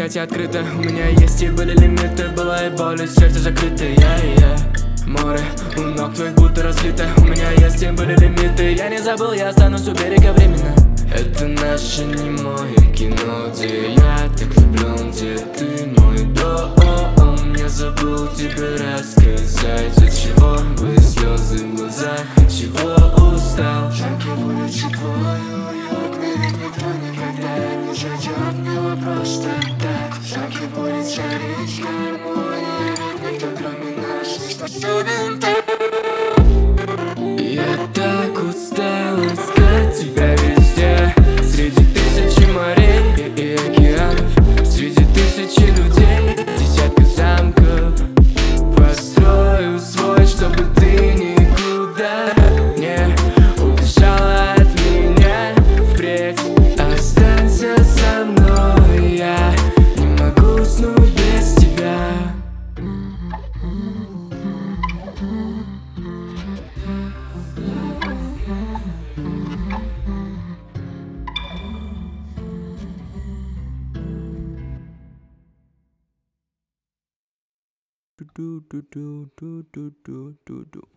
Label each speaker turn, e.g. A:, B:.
A: хотя открыто. У меня есть и были лимиты, была и боль, и сердце закрыто. Море у ног твоих будто разлито. У меня есть и были лимиты. Я не забыл, я останусь у берега временно. Это наше немое кино, где я так влюблен, где ты мой дом. Я забыл тебе рассказать, от чего были слезы в глазах, от чего устал. Шаги будет чипою, уютно, ведь никто никогда не ждет мне вопрос, что так. Шаги будет царить гармония, ведь никто кроме нас не способен так. Я так устал искать тебя везде, среди тысячи морей и океанов, среди тысячи людей, десятка замков. Построю свой, чтобы ты никуда не убежала от меня. Впредь останься со мной, я не могу уснуть без тебя. Do do do do do do do do.